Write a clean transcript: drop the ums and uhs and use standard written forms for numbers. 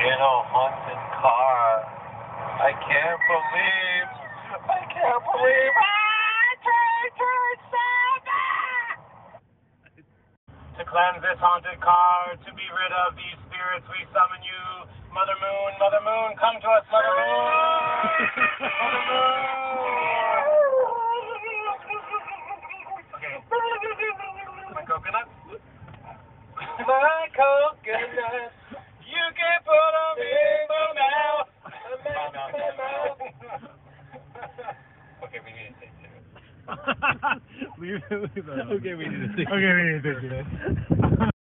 in a haunted car. I can't believe To cleanse this haunted car, to be rid of these spirits, we summon you, Mother Moon. Mother Moon, come to us, Mother Moon. Mother Moon. Okay. My coconut. My coconut. You can put them in my mouth. Okay, we need to take it. Leave it. Okay, we need to take it. Okay, we need to take it.